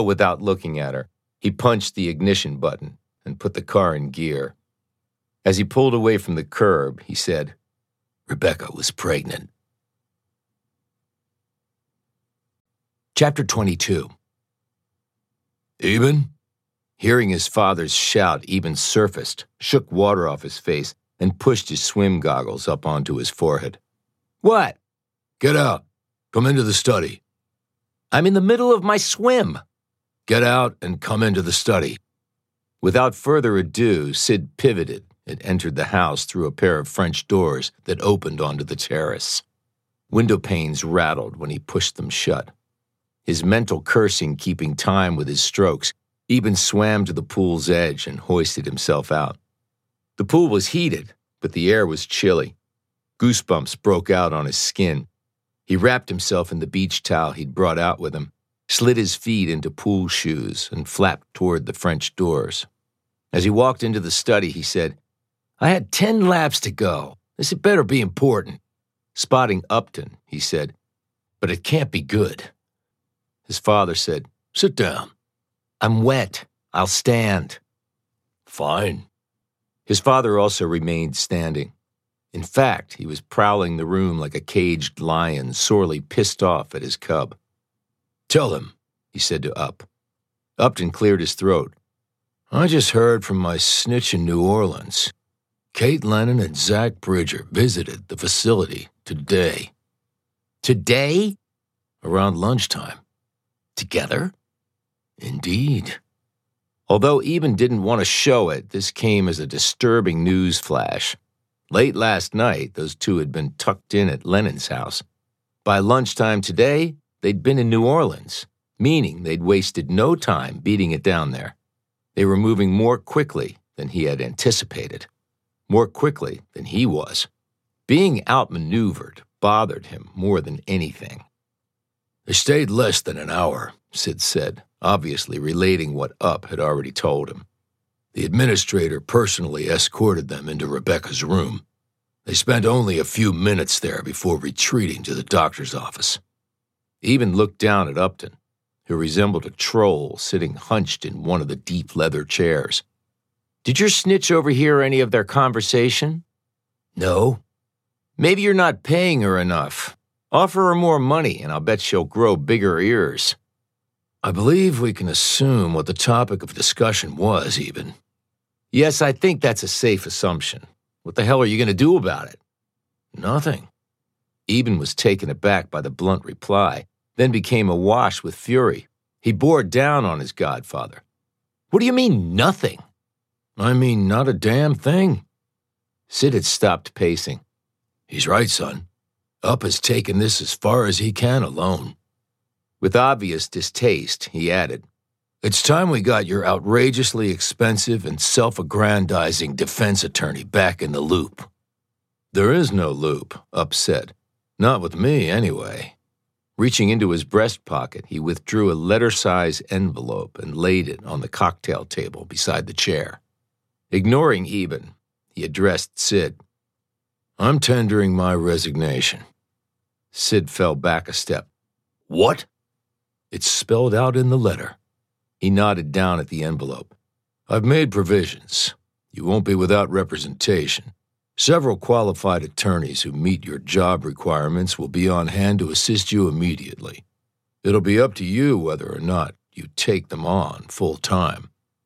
Without looking at her, he punched the ignition button and put the car in gear. As he pulled away from the curb, he said, "Rebecca was pregnant." Chapter 22. "Eben?" Hearing his father's shout, Eben surfaced, shook water off his face, and pushed his swim goggles up onto his forehead. "What?" "Get out. Come into the study." "I'm in the middle of my swim." "Get out and come into the study." Without further ado, Sid pivoted and entered the house through a pair of French doors that opened onto the terrace. Window panes rattled when he pushed them shut. His mental cursing keeping time with his strokes, Eben swam to the pool's edge and hoisted himself out. The pool was heated, but the air was chilly. Goosebumps broke out on his skin. He wrapped himself in the beach towel he'd brought out with him, slid his feet into pool shoes, and flapped toward the French doors. As he walked into the study, he said, "I had 10 laps to go. This had better be important." Spotting Upton, he said, "But it can't be good." His father said, "Sit down." "I'm wet. I'll stand." "Fine." His father also remained standing. In fact, he was prowling the room like a caged lion, sorely pissed off at his cub. "Tell him," he said to Up. Upton cleared his throat. "I just heard from my snitch in New Orleans. Kate Lennon and Zach Bridger visited the facility today." "Today?" "Around lunchtime." "Together?" "Indeed." Although Eben didn't want to show it, this came as a disturbing news flash. Late last night, those two had been tucked in at Lennon's house. By lunchtime today, they'd been in New Orleans, meaning they'd wasted no time beating it down there. They were moving more quickly than he had anticipated, more quickly than he was. Being outmaneuvered bothered him more than anything. "They stayed less than an hour," Sid said, obviously relating what Up had already told him. "The administrator personally escorted them into Rebecca's room. They spent only a few minutes there before retreating to the doctor's office." Eben looked down at Upton, who resembled a troll sitting hunched in one of the deep leather chairs. "Did your snitch overhear any of their conversation?" "No." "Maybe you're not paying her enough. Offer her more money, and I'll bet she'll grow bigger ears." "I believe we can assume what the topic of discussion was, Eben." "Yes, I think that's a safe assumption. What the hell are you going to do about it?" "Nothing." Eben was taken aback by the blunt reply, then became awash with fury. He bore down on his godfather. "What do you mean, nothing?" "I mean, not a damn thing." Sid had stopped pacing. "He's right, son. Up has taken this as far as he can alone." With obvious distaste, he added, "It's time we got your outrageously expensive and self-aggrandizing defense attorney back in the loop." "There is no loop," Up said. "Not with me, anyway." Reaching into his breast pocket, he withdrew a letter-size envelope and laid it on the cocktail table beside the chair. Ignoring Eben, he addressed Sid. "I'm tendering my resignation." Sid fell back a step. "What?" "It's spelled out in the letter." He nodded down at the envelope. "I've made provisions. You won't be without representation. Several qualified attorneys who meet your job requirements will be on hand to assist you immediately. It'll be up to you whether or not you take them on full time."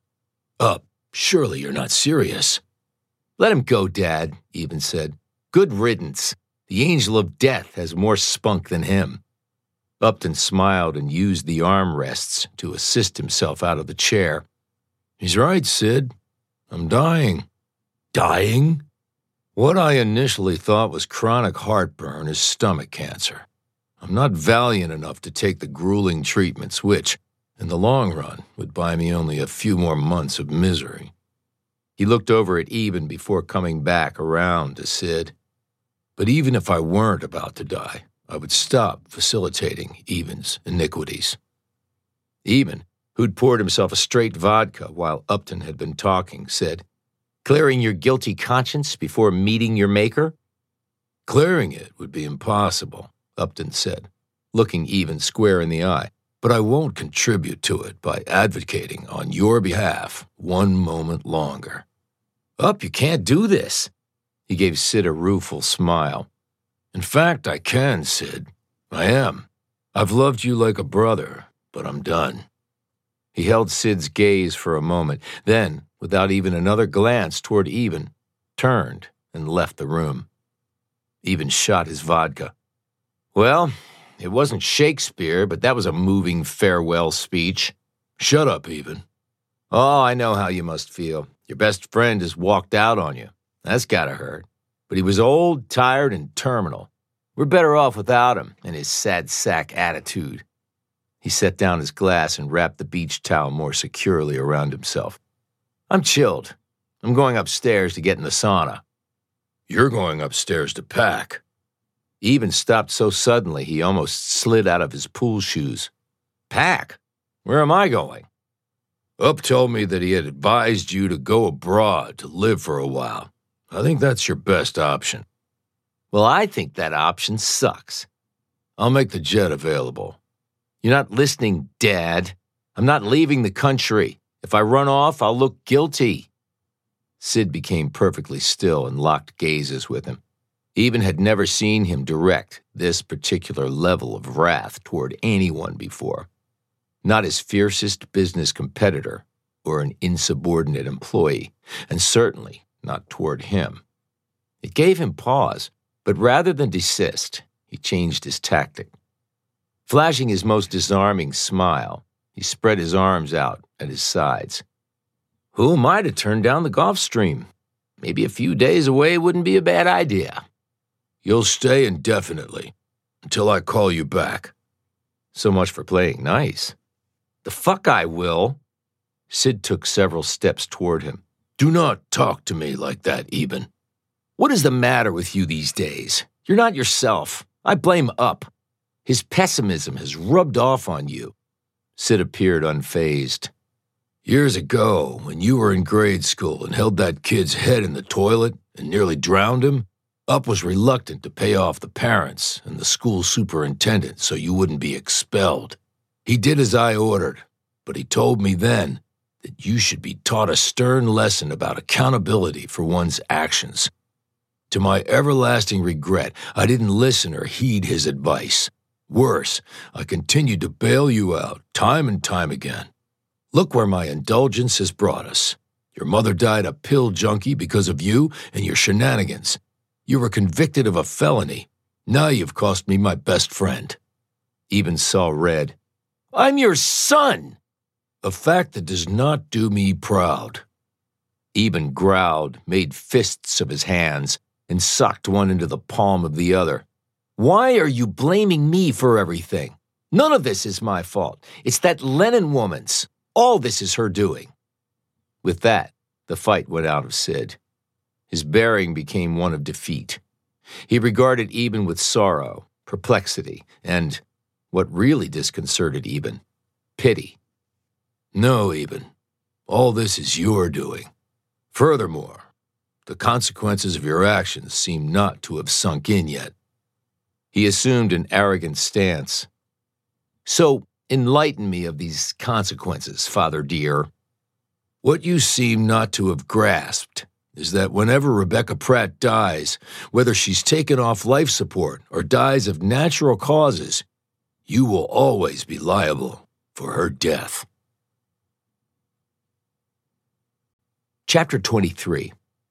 "Up, surely you're not serious." "Let him go, Dad," Eben said. "Good riddance. The angel of death has more spunk than him." Upton smiled and used the armrests to assist himself out of the chair. "He's right, Sid. I'm dying." "Dying?" "What I initially thought was chronic heartburn is stomach cancer. I'm not valiant enough to take the grueling treatments which, in the long run, would buy me only a few more months of misery." He looked over at Eben before coming back around to Sid. "But even if I weren't about to die, I would stop facilitating Eben's iniquities." Eben, who'd poured himself a straight vodka while Upton had been talking, said, "Clearing your guilty conscience before meeting your maker?" "Clearing it would be impossible," Upton said, looking Eben square in the eye. but I won't contribute to it by advocating on your behalf one moment longer." "Up, you can't do this." He gave Sid a rueful smile. "In fact, I can, Sid. I am. I've loved you like a brother, but I'm done." He held Sid's gaze for a moment, then, without even another glance toward Eben, turned and left the room. Eben shot his vodka. "Well, it wasn't Shakespeare, but that was a moving farewell speech." "Shut up, Eben." "Oh, I know how you must feel. Your best friend has walked out on you. That's gotta hurt. But he was old, tired, and terminal. We're better off without him and his sad sack attitude." He set down his glass and wrapped the beach towel more securely around himself. "I'm chilled. I'm going upstairs to get in the sauna." "You're going upstairs to pack." Eben stopped so suddenly he almost slid out of his pool shoes. "Pack? Where am I going?" "Up told me that he had advised you to go abroad to live for a while. I think that's your best option." "Well, I think that option sucks." "I'll make the jet available." "You're not listening, Dad. I'm not leaving the country. If I run off, I'll look guilty." Sid became perfectly still and locked gazes with him. Eben had never seen him direct this particular level of wrath toward anyone before. Not his fiercest business competitor or an insubordinate employee, and certainly not toward him. It gave him pause, but rather than desist, he changed his tactic. Flashing his most disarming smile, he spread his arms out at his sides. "Who am I to turn down the Gulf Stream? Maybe a few days away wouldn't be a bad idea." "You'll stay indefinitely, until I call you back." "So much for playing nice." "The fuck I will." Sid took several steps toward him. "Do not talk to me like that, Eben." "What is the matter with you these days? You're not yourself. I blame Up. His pessimism has rubbed off on you." Sid appeared unfazed. "Years ago, when you were in grade school and held that kid's head in the toilet and nearly drowned him, Up was reluctant to pay off the parents and the school superintendent so you wouldn't be expelled. He did as I ordered, but he told me then that you should be taught a stern lesson about accountability for one's actions. To my everlasting regret, I didn't listen or heed his advice. Worse, I continued to bail you out time and time again. Look where my indulgence has brought us. Your mother died a pill junkie because of you and your shenanigans. You were convicted of a felony. Now you've cost me my best friend." Eben saw red. "I'm your son!" "A fact that does not do me proud." Eben growled, made fists of his hands, and socked one into the palm of the other. "Why are you blaming me for everything? None of this is my fault. It's that Lennon woman's. All this is her doing." With that, the fight went out of Sid. His bearing became one of defeat. He regarded Eben with sorrow, perplexity, and, what really disconcerted Eben, pity. "No, Eben, all this is your doing. Furthermore, the consequences of your actions seem not to have sunk in yet." He assumed an arrogant stance. "So, enlighten me of these consequences, Father dear." "What you seem not to have grasped is that whenever Rebecca Pratt dies, whether she's taken off life support or dies of natural causes, you will always be liable for her death." Chapter 23.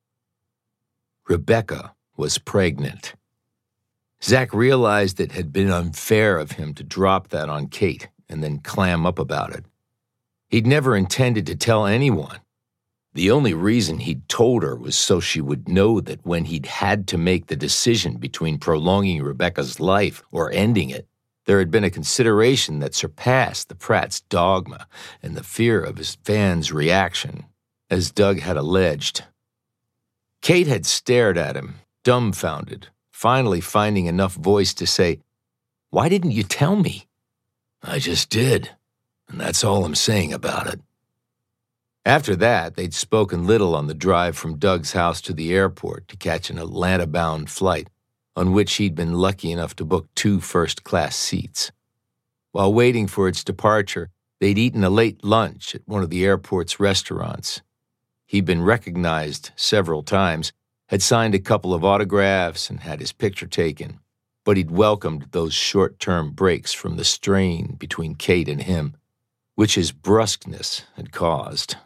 Rebecca was pregnant. Zach realized it had been unfair of him to drop that on Kate and then clam up about it. He'd never intended to tell anyone. The only reason he'd told her was so she would know that when he'd had to make the decision between prolonging Rebecca's life or ending it, there had been a consideration that surpassed the Pratt's dogma and the fear of his fans' reaction, as Doug had alleged. Kate had stared at him, dumbfounded, finally finding enough voice to say, "Why didn't you tell me?" "I just did, and that's all I'm saying about it." After that, they'd spoken little on the drive from Doug's house to the airport to catch an Atlanta-bound flight, on which he'd been lucky enough to book 2 first-class seats. While waiting for its departure, they'd eaten a late lunch at one of the airport's restaurants. He'd been recognized several times, had signed a couple of autographs, and had his picture taken, but he'd welcomed those short-term breaks from the strain between Kate and him, which his brusqueness had caused.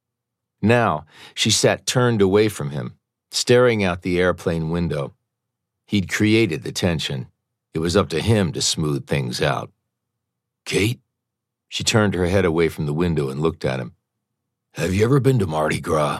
Now, she sat turned away from him, staring out the airplane window. He'd created the tension. It was up to him to smooth things out. "Kate?" She turned her head away from the window and looked at him. "Have you ever been to Mardi Gras?"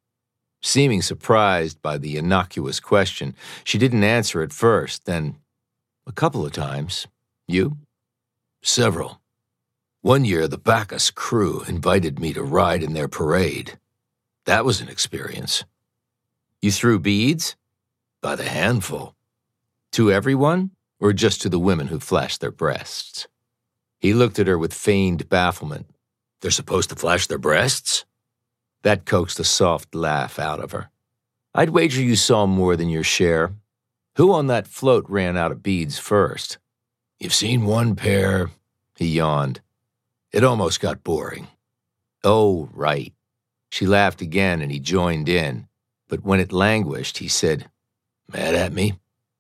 Seeming surprised by the innocuous question, she didn't answer at first, then, "A couple of times. You?" "Several. One year, the Bacchus crew invited me to ride in their parade. That was an experience." "You threw beads?" "By the handful." "To everyone, or just to the women who flashed their breasts?" He looked at her with feigned bafflement. "They're supposed to flash their breasts?" That coaxed a soft laugh out of her. "I'd wager you saw more than your share. Who on that float ran out of beads first?" "You've seen one pair," he yawned. "It almost got boring." "Oh, right." She laughed again and he joined in, but when it languished, he said, "Mad at me?"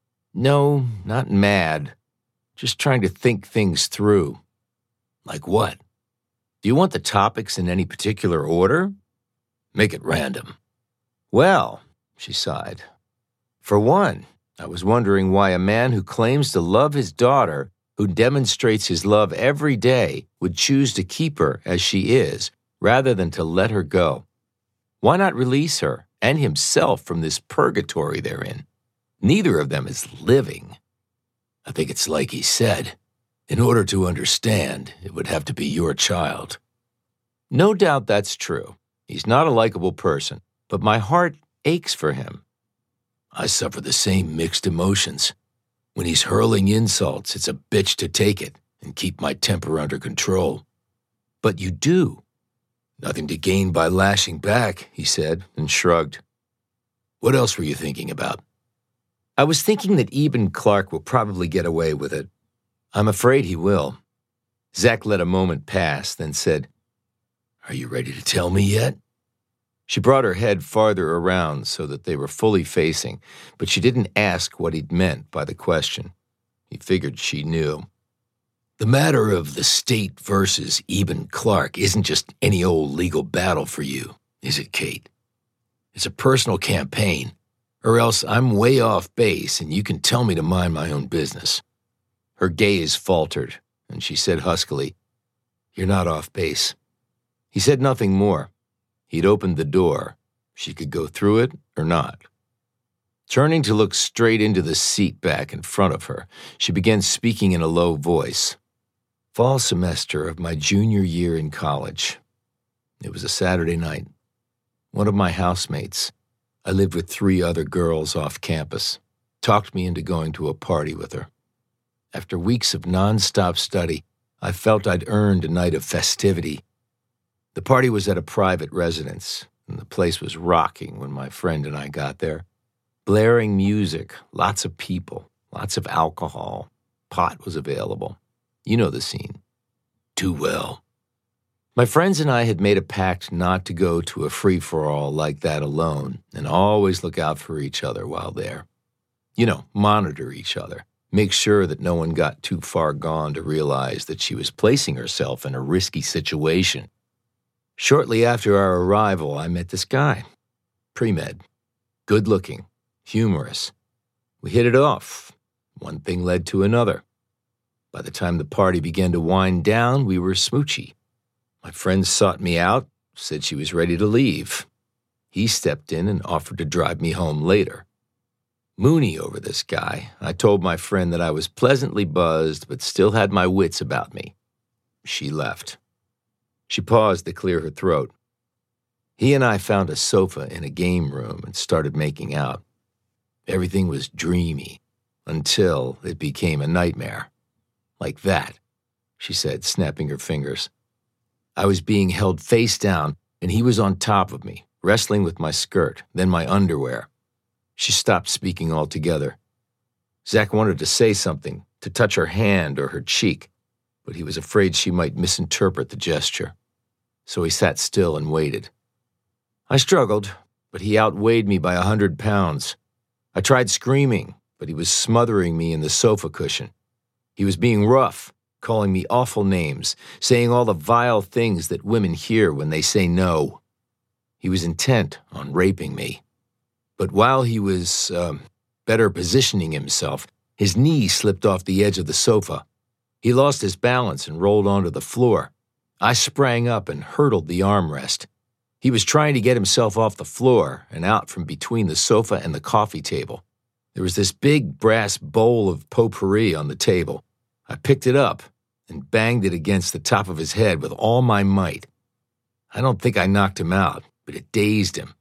"No, not mad. Just trying to think things through." "Like what?" "Do you want the topics in any particular order?" "Make it random." "Well," she sighed. "For one, I was wondering why a man who claims to love his daughter, who demonstrates his love every day, would choose to keep her as she is, rather than to let her go. Why not release her and himself from this purgatory they're in? Neither of them is living." "I think it's like he said. In order to understand, it would have to be your child." "No doubt that's true. He's not a likable person, but my heart aches for him." "I suffer the same mixed emotions. When he's hurling insults, it's a bitch to take it and keep my temper under control." "But you do." "Nothing to gain by lashing back," he said, and shrugged. "What else were you thinking about?" "I was thinking that Eben Clark will probably get away with it. I'm afraid he will." Zach let a moment pass, then said, "Are you ready to tell me yet?" She brought her head farther around so that they were fully facing, but she didn't ask what he'd meant by the question. He figured she knew. "The matter of the state versus Eben Clark isn't just any old legal battle for you, is it, Kate? It's a personal campaign, or else I'm way off base and you can tell me to mind my own business." Her gaze faltered, and she said huskily, "You're not off base." He said nothing more. He'd opened the door. She could go through it or not. Turning to look straight into the seat back in front of her, she began speaking in a low voice. "Fall semester of my junior year in college. It was a Saturday night. One of my housemates, I lived with 3 other girls off campus, talked me into going to a party with her. After weeks of nonstop study, I felt I'd earned a night of festivity. The party was at a private residence, and the place was rocking when my friend and I got there. Blaring music, lots of people, lots of alcohol. Pot was available. You know the scene." "Too well." My friends and I had made a pact not to go to a free-for-all like that alone and always look out for each other while there. You know, monitor each other. Make sure that no one got too far gone to realize that she was placing herself in a risky situation. Shortly after our arrival, I met this guy. Pre-med. Good-looking. Humorous. We hit it off. One thing led to another. By the time the party began to wind down, we were smoochy. My friend sought me out, said she was ready to leave. He stepped in and offered to drive me home later. Moony over this guy, I told my friend that I was pleasantly buzzed but still had my wits about me. She left. She paused to clear her throat. He and I found a sofa in a game room and started making out. Everything was dreamy until it became a nightmare. Like that, she said, snapping her fingers. I was being held face down, and he was on top of me, wrestling with my skirt, then my underwear. She stopped speaking altogether. Zach wanted to say something, to touch her hand or her cheek. but he was afraid she might misinterpret the gesture. So he sat still and waited. I struggled, but he outweighed me by 100 pounds. I tried screaming, but he was smothering me in the sofa cushion. He was being rough, calling me awful names, saying all the vile things that women hear when they say no. He was intent on raping me. But while he was, better positioning himself, his knee slipped off the edge of the sofa. He lost his balance and rolled onto the floor. I sprang up and hurdled the armrest. He was trying to get himself off the floor and out from between the sofa and the coffee table. There was this big brass bowl of potpourri on the table. I picked it up and banged it against the top of his head with all my might. I don't think I knocked him out, but it dazed him.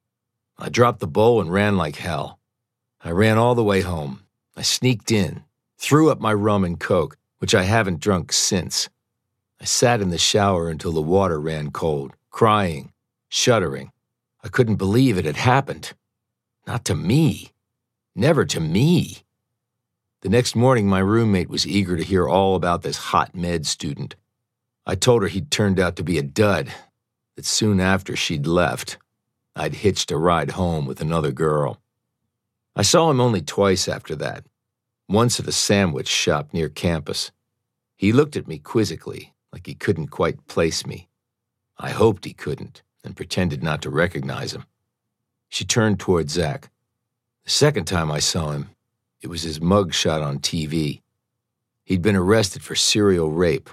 I dropped the bowl and ran like hell. I ran all the way home. I sneaked in, threw up my rum and coke, which I haven't drunk since. I sat in the shower until the water ran cold, crying, shuddering. I couldn't believe it had happened. Not to me. Never to me. The next morning, my roommate was eager to hear all about this hot med student. I told her he'd turned out to be a dud, that soon after she'd left, I'd hitched a ride home with another girl. I saw him only twice after that, once at a sandwich shop near campus. He looked at me quizzically, like he couldn't quite place me. I hoped he couldn't, and pretended not to recognize him. She turned toward Zach. The second time I saw him, it was his mug shot on TV. He'd been arrested for serial rape.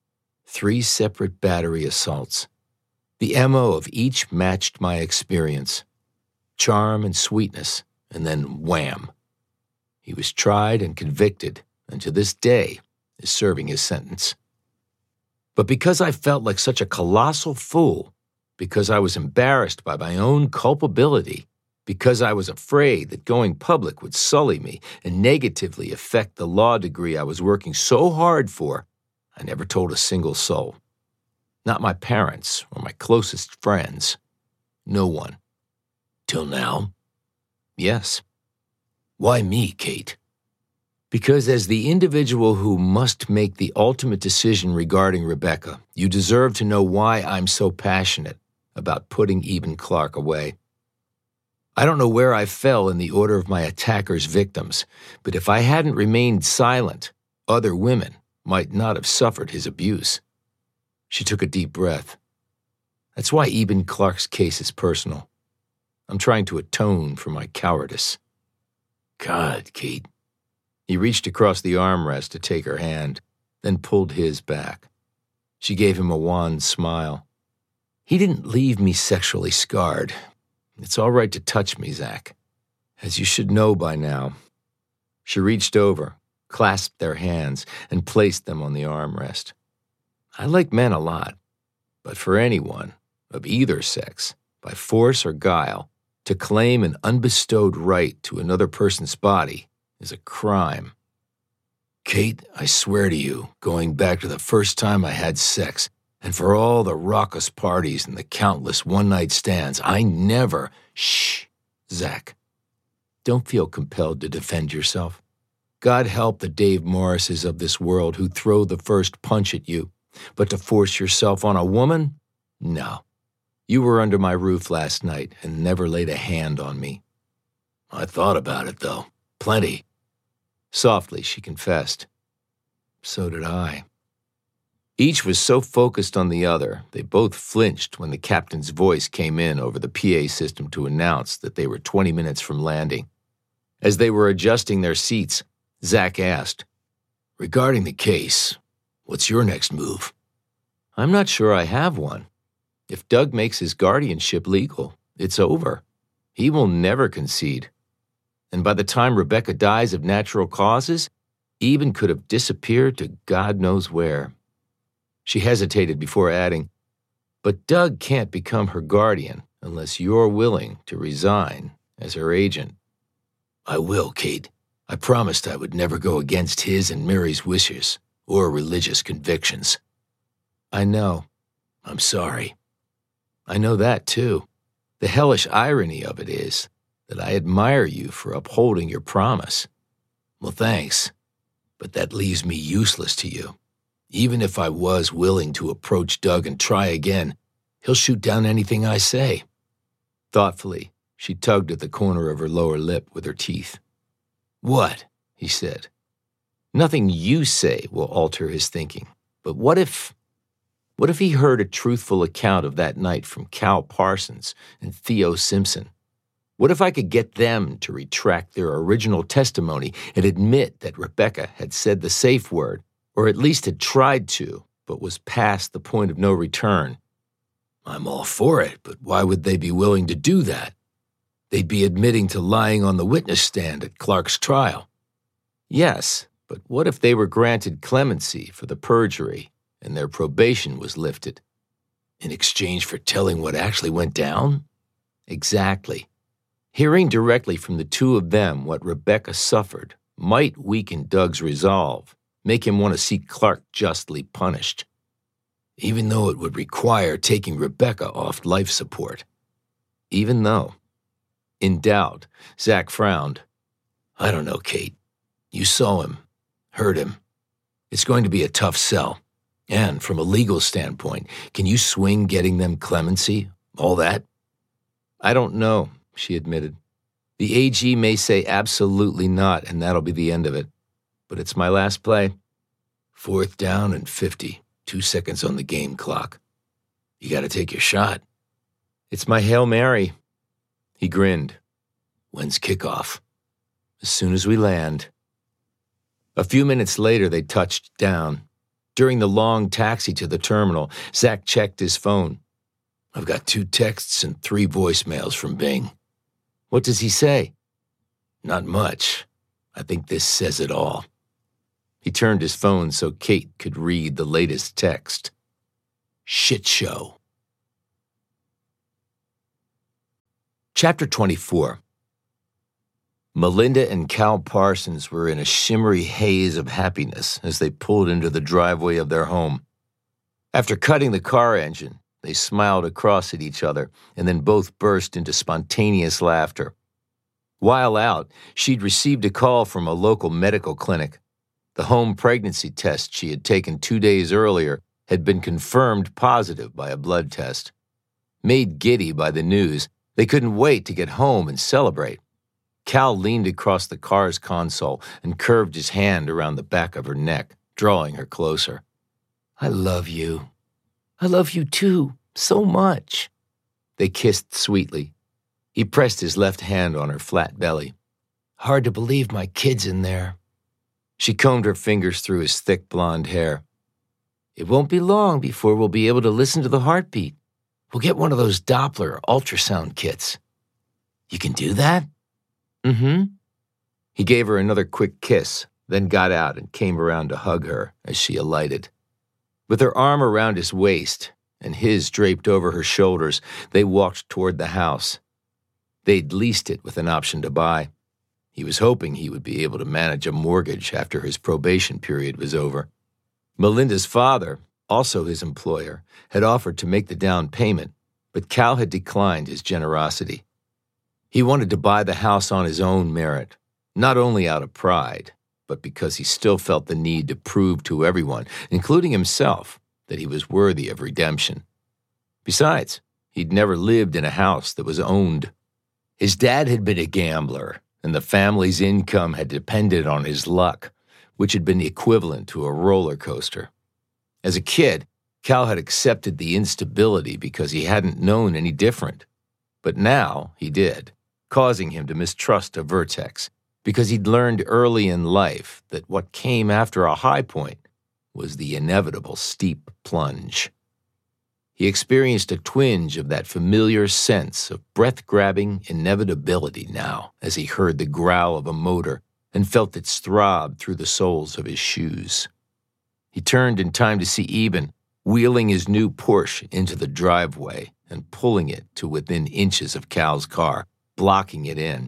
3 separate battery assaults. The MO of each matched my experience. Charm and sweetness, and then wham. He was tried and convicted, and to this day is serving his sentence. But because I felt like such a colossal fool, because I was embarrassed by my own culpability, because I was afraid that going public would sully me and negatively affect the law degree I was working so hard for, I never told a single soul. Not my parents or my closest friends. No one. Till now? Yes. Why me, Kate? Because as the individual who must make the ultimate decision regarding Rebecca, you deserve to know why I'm so passionate about putting Eben Clark away. I don't know where I fell in the order of my attacker's victims, but if I hadn't remained silent, other women might not have suffered his abuse. She took a deep breath. That's why Eben Clark's case is personal. I'm trying to atone for my cowardice. God, Kate. He reached across the armrest to take her hand, then pulled his back. She gave him a wan smile. He didn't leave me sexually scarred. It's all right to touch me, Zach, as you should know by now. She reached over, clasped their hands, and placed them on the armrest. I like men a lot, but for anyone, of either sex, by force or guile, to claim an unbestowed right to another person's body is a crime. Kate, I swear to you, going back to the first time I had sex, and for all the raucous parties and the countless one-night stands, I never— Shh, Zach. Don't feel compelled to defend yourself. God help the Dave Morrises of this world who throw the first punch at you, but to force yourself on a woman? No. You were under my roof last night and never laid a hand on me. I thought about it, though. Plenty. Softly, she confessed. So did I. Each was so focused on the other, they both flinched when the captain's voice came in over the PA system to announce that they were 20 minutes from landing. As they were adjusting their seats, Zach asked, Regarding the case, what's your next move? I'm not sure I have one. If Doug makes his guardianship legal, it's over. He will never concede. And by the time Rebecca dies of natural causes, Eben could have disappeared to God knows where. She hesitated before adding, But Doug can't become her guardian unless you're willing to resign as her agent. I will, Kate. I promised I would never go against his and Mary's wishes or religious convictions. I know. I'm sorry. I know that, too. The hellish irony of it is that I admire you for upholding your promise. Well, thanks, but that leaves me useless to you. Even if I was willing to approach Doug and try again, he'll shoot down anything I say." Thoughtfully, she tugged at the corner of her lower lip with her teeth. "What?" he said. Nothing you say will alter his thinking, but what if he heard a truthful account of that night from Cal Parsons and Theo Simpson? What if I could get them to retract their original testimony and admit that Rebecca had said the safe word, or at least had tried to, but was past the point of no return? I'm all for it, but why would they be willing to do that? They'd be admitting to lying on the witness stand at Clark's trial. Yes, but what if they were granted clemency for the perjury and their probation was lifted? In exchange for telling what actually went down? Exactly. Hearing directly from the two of them what Rebecca suffered might weaken Doug's resolve, make him want to see Clark justly punished, even though it would require taking Rebecca off life support. Even though. In doubt, Zach frowned. "I don't know, Kate. You saw him, heard him. It's going to be a tough sell. And from a legal standpoint, can you swing getting them clemency? All that?" "I don't know," she admitted. "The AG may say absolutely not, and that'll be the end of it. But it's my last play. 4th down and 50. 2 seconds on the game clock. You gotta take your shot." "It's my Hail Mary." He grinned. "When's kickoff?" "As soon as we land." A few minutes later, they touched down. During the long taxi to the terminal, Zach checked his phone. "I've got 2 texts and 3 voicemails from Bing." "What does he say?" "Not much. I think this says it all." He turned his phone so Kate could read the latest text. "Shit show." Chapter 24. Melinda and Cal Parsons were in a shimmery haze of happiness as they pulled into the driveway of their home. After cutting the car engine, they smiled across at each other and then both burst into spontaneous laughter. While out, she'd received a call from a local medical clinic. The home pregnancy test she had taken 2 days earlier had been confirmed positive by a blood test. Made giddy by the news, they couldn't wait to get home and celebrate. Cal leaned across the car's console and curved his hand around the back of her neck, drawing her closer. "I love you. I love you too, so much." They kissed sweetly. He pressed his left hand on her flat belly. "Hard to believe my kid's in there." She combed her fingers through his thick blonde hair. "It won't be long before we'll be able to listen to the heartbeat. We'll get one of those Doppler ultrasound kits." "You can do that?" "Mm-hmm." He gave her another quick kiss, then got out and came around to hug her as she alighted. With her arm around his waist and his draped over her shoulders, they walked toward the house. They'd leased it with an option to buy. He was hoping he would be able to manage a mortgage after his probation period was over. Melinda's father, also his employer, had offered to make the down payment, but Cal had declined his generosity. He wanted to buy the house on his own merit, not only out of pride, but because he still felt the need to prove to everyone, including himself, that he was worthy of redemption. Besides, he'd never lived in a house that was owned. His dad had been a gambler, and the family's income had depended on his luck, which had been equivalent to a roller coaster. As a kid, Cal had accepted the instability because he hadn't known any different. But now he did, causing him to mistrust a vertex, because he'd learned early in life that what came after a high point was the inevitable steep plunge. He experienced a twinge of that familiar sense of breath-grabbing inevitability now as he heard the growl of a motor and felt its throb through the soles of his shoes. He turned in time to see Eben wheeling his new Porsche into the driveway and pulling it to within inches of Cal's car, blocking it in.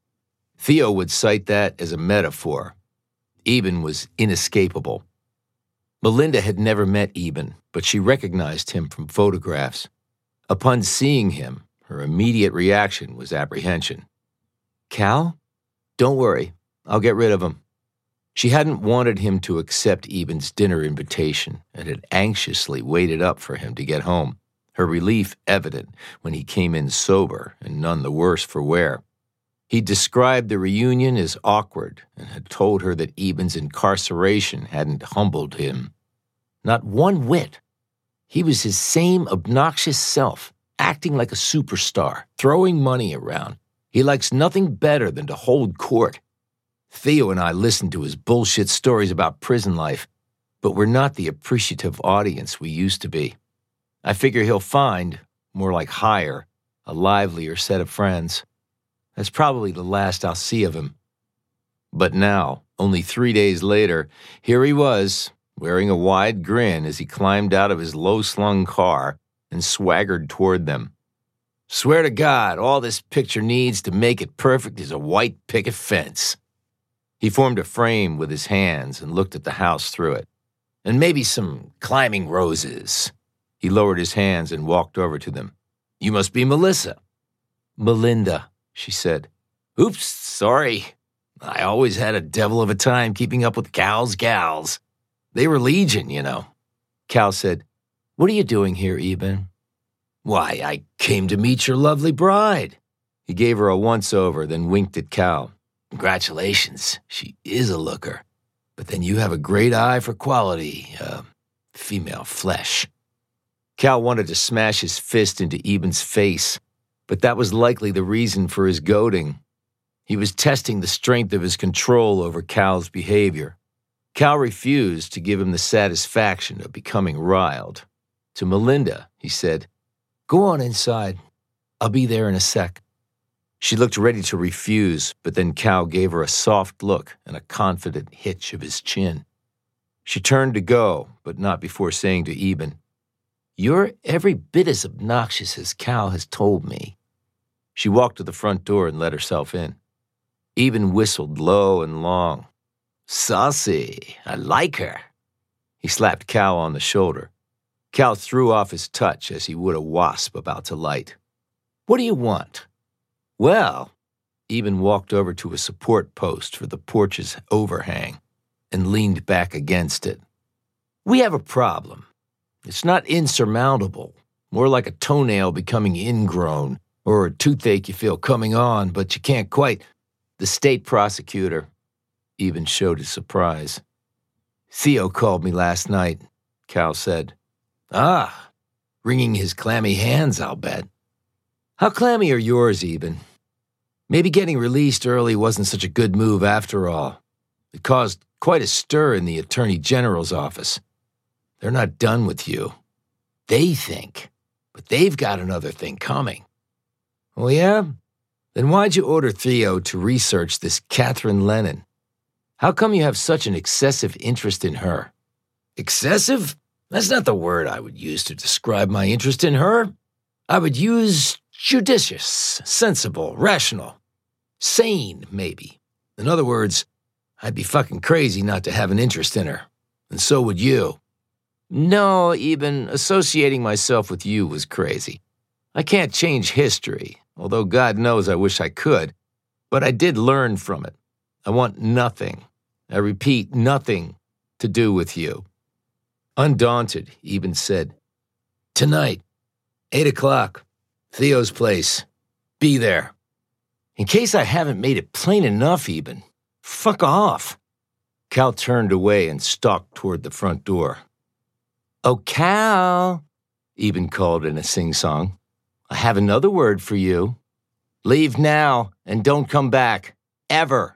Theo would cite that as a metaphor. Eben was inescapable. Melinda had never met Eben, but she recognized him from photographs. Upon seeing him, her immediate reaction was apprehension. "Cal? Don't worry, I'll get rid of him." She hadn't wanted him to accept Eben's dinner invitation and had anxiously waited up for him to get home, her relief evident when he came in sober and none the worse for wear. He described the reunion as awkward and had told her that Eben's incarceration hadn't humbled him. Not one whit. He was his same obnoxious self, acting like a superstar, throwing money around. He likes nothing better than to hold court. Theo and I listened to his bullshit stories about prison life, but we're not the appreciative audience we used to be. I figure he'll find, more like hire, a livelier set of friends. That's probably the last I'll see of him. But now, only 3 days later, here he was, wearing a wide grin as he climbed out of his low-slung car and swaggered toward them. Swear to God, all this picture needs to make it perfect is a white picket fence. He formed a frame with his hands and looked at the house through it. And maybe some climbing roses. He lowered his hands and walked over to them. You must be Melissa. Melinda, she said. Oops, sorry. I always had a devil of a time keeping up with Cal's gals. They were legion, you know. Cal said, What are you doing here, Eben? Why, I came to meet your lovely bride. He gave her a once-over, then winked at Cal. Congratulations, she is a looker. But then you have a great eye for quality, female flesh. Cal wanted to smash his fist into Eben's face, but that was likely the reason for his goading. He was testing the strength of his control over Cal's behavior. Cal refused to give him the satisfaction of becoming riled. To Melinda, he said, Go on inside. I'll be there in a sec. She looked ready to refuse, but then Cal gave her a soft look and a confident hitch of his chin. She turned to go, but not before saying to Eben, You're every bit as obnoxious as Cal has told me. She walked to the front door and let herself in. Eben whistled low and long. Saucy, I like her. He slapped Cal on the shoulder. Cal threw off his touch as he would a wasp about to light. What do you want? Well, Eben walked over to a support post for the porch's overhang and leaned back against it. We have a problem. It's not insurmountable, more like a toenail becoming ingrown, or a toothache you feel coming on, but you can't quite. The state prosecutor, Eben showed his surprise. Theo called me last night, Cal said. Ah, wringing his clammy hands, I'll bet. How clammy are yours, Eben? Maybe getting released early wasn't such a good move after all. It caused quite a stir in the Attorney General's office. They're not done with you. They think, but they've got another thing coming. Oh, yeah? Then why'd you order Theo to research this Catherine Lennon? How come you have such an excessive interest in her? Excessive? That's not the word I would use to describe my interest in her. I would use judicious, sensible, rational, sane, maybe. In other words, I'd be fucking crazy not to have an interest in her. And so would you. No, even associating myself with you was crazy. I can't change history, although God knows I wish I could, but I did learn from it. I want nothing, I repeat, nothing to do with you. Undaunted, Eben said, Tonight, 8 o'clock, Theo's place. Be there. In case I haven't made it plain enough, Eben, fuck off. Cal turned away and stalked toward the front door. Oh, Cal, Eben called in a sing-song. I have another word for you. Leave now and don't come back. Ever.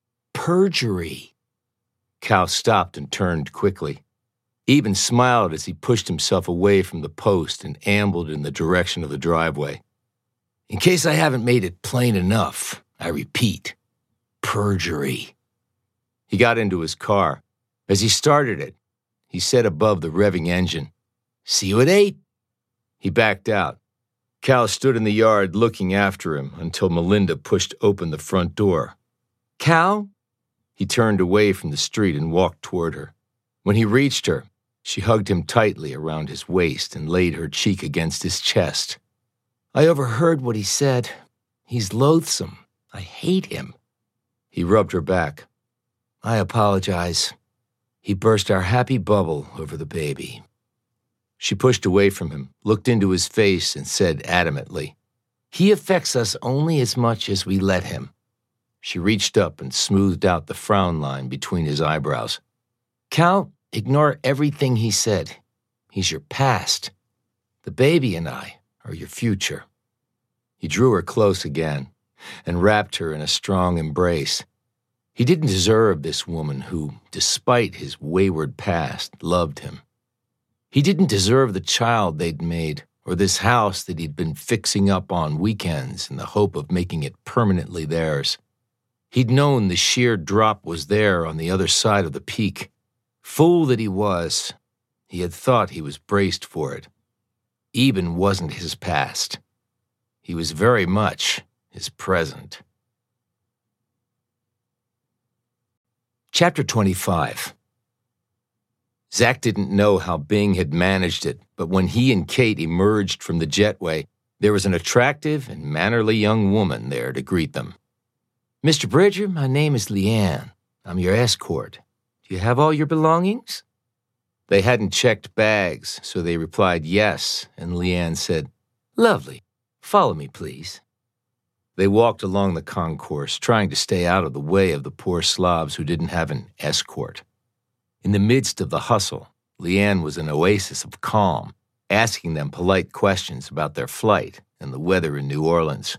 Perjury. Cal stopped and turned quickly. Eben smiled as he pushed himself away from the post and ambled in the direction of the driveway. In case I haven't made it plain enough, I repeat, perjury. He got into his car. As he started it, he said above the revving engine, See you at 8. He backed out. Cal stood in the yard looking after him until Melinda pushed open the front door. Cal? He turned away from the street and walked toward her. When he reached her, she hugged him tightly around his waist and laid her cheek against his chest. I overheard what he said. He's loathsome. I hate him. He rubbed her back. I apologize. He burst our happy bubble over the baby." She pushed away from him, looked into his face, and said adamantly, "He affects us only as much as we let him." She reached up and smoothed out the frown line between his eyebrows. "Cal, ignore everything he said. He's your past. The baby and I are your future." He drew her close again and wrapped her in a strong embrace. He didn't deserve this woman who, despite his wayward past, loved him. He didn't deserve the child they'd made or this house that he'd been fixing up on weekends in the hope of making it permanently theirs. He'd known the sheer drop was there on the other side of the peak. Fool that he was, he had thought he was braced for it. Eben wasn't his past. He was very much his present. Chapter 25. Zach didn't know how Bing had managed it, but when he and Kate emerged from the jetway, there was an attractive and mannerly young woman there to greet them. "Mr. Bridger, my name is Leanne. I'm your escort. Do you have all your belongings?" They hadn't checked bags, so they replied yes, and Leanne said, "Lovely. Follow me, please." They walked along the concourse, trying to stay out of the way of the poor Slavs who didn't have an escort. In the midst of the hustle, Leanne was an oasis of calm, asking them polite questions about their flight and the weather in New Orleans.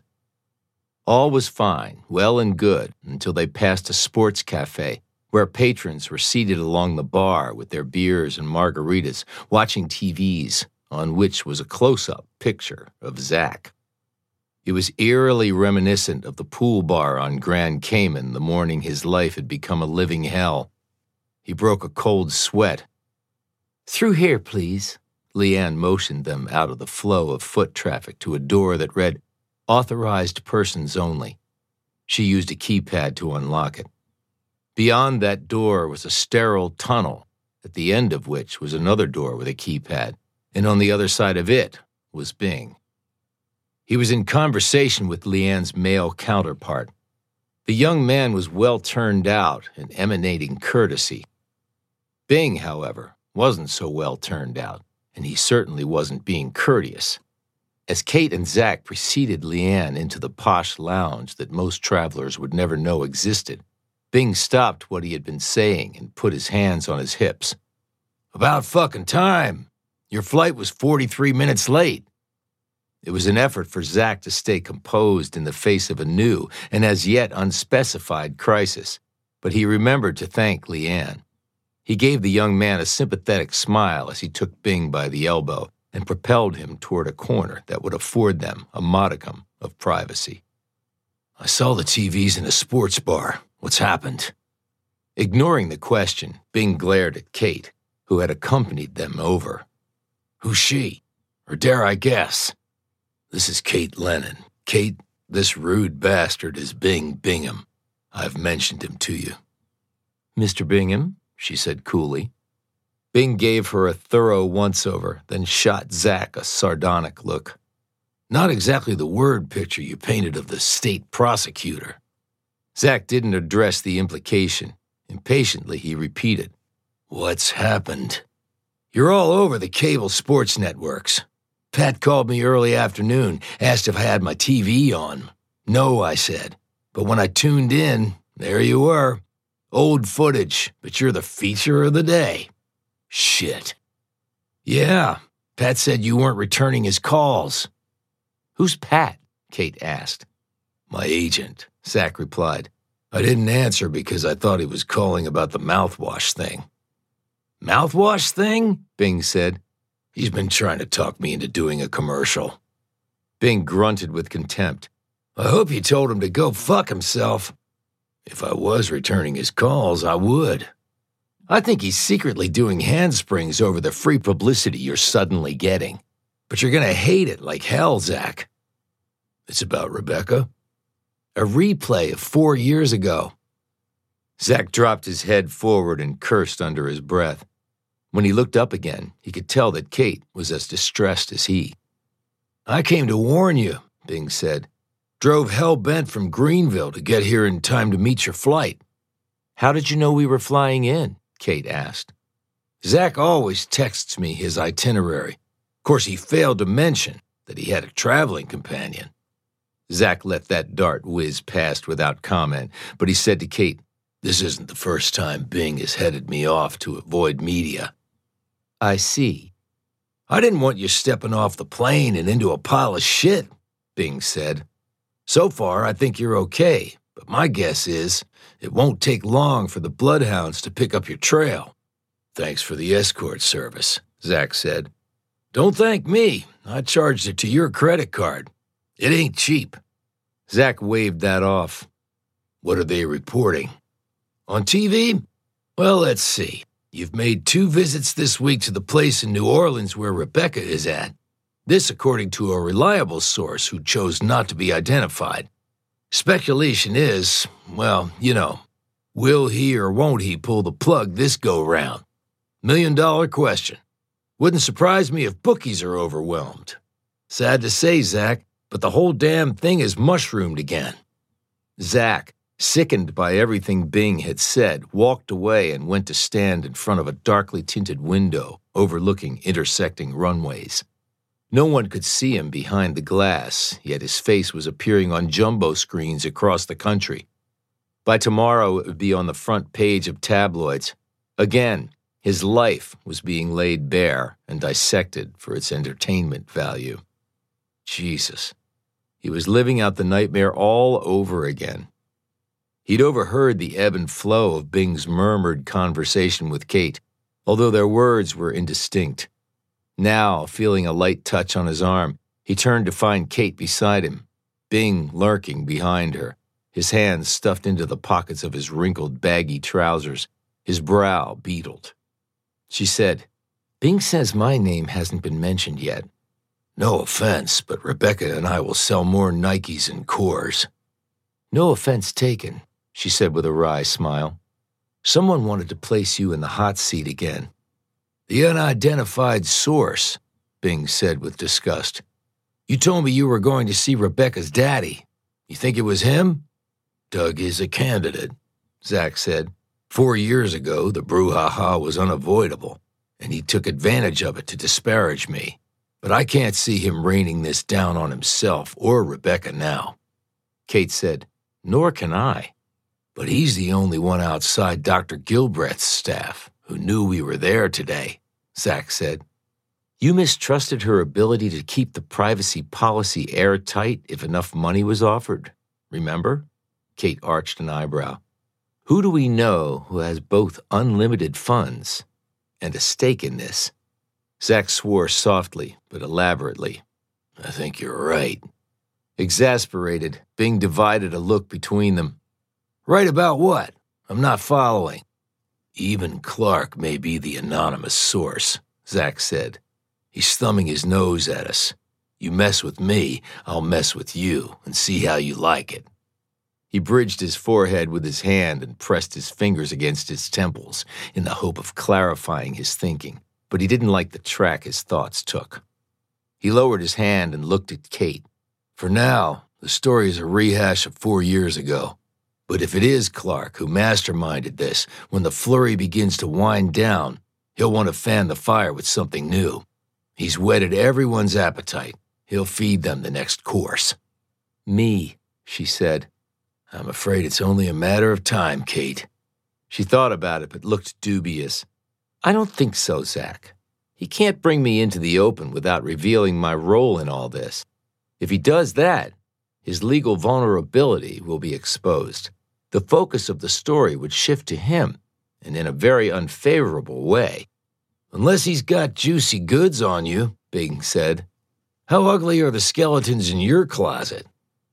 All was fine, well and good, until they passed a sports cafe where patrons were seated along the bar with their beers and margaritas, watching TVs, on which was a close-up picture of Zach. It was eerily reminiscent of the pool bar on Grand Cayman the morning his life had become a living hell. He broke a cold sweat. "Through here, please." Leanne motioned them out of the flow of foot traffic to a door that read, "Authorized persons only." She used a keypad to unlock it. Beyond that door was a sterile tunnel, at the end of which was another door with a keypad, and on the other side of it was Bing. He was in conversation with Leanne's male counterpart. The young man was well turned out and emanating courtesy. Bing, however, wasn't so well turned out, and he certainly wasn't being courteous. As Kate and Zach preceded Leanne into the posh lounge that most travelers would never know existed, Bing stopped what he had been saying and put his hands on his hips. "About fucking time. Your flight was 43 minutes late." It was an effort for Zach to stay composed in the face of a new and as yet unspecified crisis, but he remembered to thank Leanne. He gave the young man a sympathetic smile as he took Bing by the elbow and propelled him toward a corner that would afford them a modicum of privacy. "I saw the TVs in a sports bar. What's happened?" Ignoring the question, Bing glared at Kate, who had accompanied them over. "Who's she? Or dare I guess? This is Kate Lennon. Kate, this rude bastard is Bing Bingham. I've mentioned him to you." "Mr. Bingham," she said coolly. Bing gave her a thorough once-over, then shot Zach a sardonic look. "Not exactly the word picture you painted of the state prosecutor." Zach didn't address the implication. Impatiently, he repeated, "What's happened?" "You're all over the cable sports networks. Pat called me early afternoon, asked if I had my TV on. No, I said. But when I tuned in, there you were. Old footage, but you're the feature of the day." "Shit." "Yeah, Pat said you weren't returning his calls." "Who's Pat?" Kate asked. "My agent," Zach replied. "I didn't answer because I thought he was calling about the mouthwash thing." "Mouthwash thing?" Bing said. "He's been trying to talk me into doing a commercial." Bing grunted with contempt. "I hope you told him to go fuck himself." "If I was returning his calls, I would." "I think he's secretly doing handsprings over the free publicity you're suddenly getting. But you're gonna hate it like hell, Zach." "It's about Rebecca?" "A replay of 4 years ago." Zach dropped his head forward and cursed under his breath. When he looked up again, he could tell that Kate was as distressed as he. "I came to warn you," Bing said. "Drove hell-bent from Greenville to get here in time to meet your flight." How did you know we were flying in? Kate asked. Zach always texts me his itinerary. Of course, he failed to mention that he had a traveling companion. Zach let that dart whiz past without comment, but he said to Kate, "This isn't the first time Bing has headed me off to avoid media." I see. I didn't want you stepping off the plane and into a pile of shit, Bing said. So far, I think you're okay, but my guess is it won't take long for the bloodhounds to pick up your trail. Thanks for the escort service, Zach said. Don't thank me. I charged it to your credit card. It ain't cheap. Zach waved that off. What are they reporting? On TV? Well, let's see. You've made 2 visits this week to the place in New Orleans where Rebecca is at. This according to a reliable source who chose not to be identified. Speculation is, well, will he or won't he pull the plug this go-round? $1 million question. Wouldn't surprise me if bookies are overwhelmed. Sad to say, Zach, but the whole damn thing is mushroomed again. Zach, sickened by everything Bing had said, walked away and went to stand in front of a darkly tinted window overlooking intersecting runways. No one could see him behind the glass, yet his face was appearing on jumbo screens across the country. By tomorrow, it would be on the front page of tabloids. Again, his life was being laid bare and dissected for its entertainment value. Jesus. He was living out the nightmare all over again. He'd overheard the ebb and flow of Bing's murmured conversation with Kate, although their words were indistinct. Now, feeling a light touch on his arm, he turned to find Kate beside him, Bing lurking behind her, his hands stuffed into the pockets of his wrinkled, baggy trousers, his brow beetled. She said, Bing says my name hasn't been mentioned yet. No offense, but Rebecca and I will sell more Nikes and Coors. No offense taken, she said with a wry smile. Someone wanted to place you in the hot seat again. The unidentified source, Bing said with disgust. You told me you were going to see Rebecca's daddy. You think it was him? Doug is a candidate, Zach said. 4 years ago, the brouhaha was unavoidable, and he took advantage of it to disparage me. But I can't see him raining this down on himself or Rebecca now. Kate said, Nor can I. But he's the only one outside Dr. Gilbreath's staff who knew we were there today, Zach said. You mistrusted her ability to keep the privacy policy airtight if enough money was offered, remember? Kate arched an eyebrow. Who do we know who has both unlimited funds and a stake in this? Zach swore softly but elaborately. I think you're right. Exasperated, Bing divided a look between them. Right about what? I'm not following. Even Clark may be the anonymous source, Zach said. He's thumbing his nose at us. You mess with me, I'll mess with you and see how you like it. He bridged his forehead with his hand and pressed his fingers against his temples in the hope of clarifying his thinking, but he didn't like the track his thoughts took. He lowered his hand and looked at Kate. For now, the story is a rehash of 4 years ago. But if it is Clark who masterminded this, when the flurry begins to wind down, he'll want to fan the fire with something new. He's whetted everyone's appetite. He'll feed them the next course. Me, she said. I'm afraid it's only a matter of time, Kate. She thought about it but looked dubious. I don't think so, Zach. He can't bring me into the open without revealing my role in all this. If he does that, his legal vulnerability will be exposed. The focus of the story would shift to him, and in a very unfavorable way. Unless he's got juicy goods on you, Bing said. How ugly are the skeletons in your closet?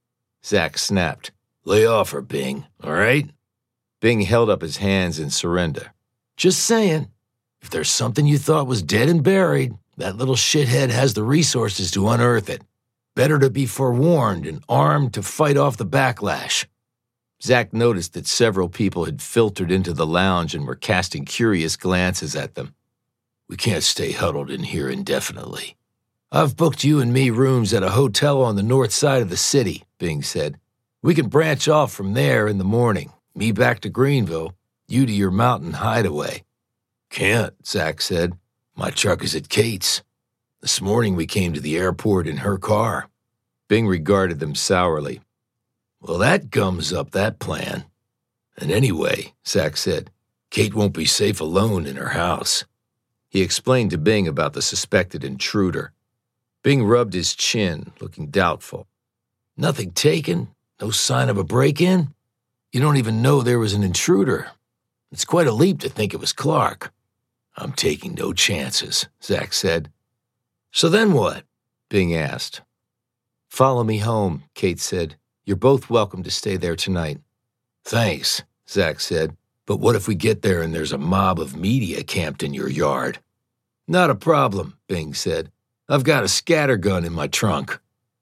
Zach snapped. Lay off her, Bing, all right? Bing held up his hands in surrender. Just saying. If there's something you thought was dead and buried, that little shithead has the resources to unearth it. Better to be forewarned and armed to fight off the backlash. Zach noticed that several people had filtered into the lounge and were casting curious glances at them. We can't stay huddled in here indefinitely. I've booked you and me rooms at a hotel on the north side of the city, Bing said. We can branch off from there in the morning, me back to Greenville, You to your mountain hideaway." "Can't," Zach said. "My truck is at Kate's. This morning we came to the airport in her car." Bing regarded them sourly. "Well, that gums up that plan. And anyway," Zach said, "Kate won't be safe alone in her house." He explained to Bing about the suspected intruder. Bing rubbed his chin, looking doubtful. "Nothing taken? No sign of a break-in? You don't even know there was an intruder. It's quite a leap to think it was Clark." "I'm taking no chances," Zach said. "So then what?" Bing asked. "Follow me home," Kate said. "You're both welcome to stay there tonight." "Thanks," Zach said. "But what if we get there and there's a mob of media camped in your yard?" "Not a problem," Bing said. "I've got a scattergun in my trunk."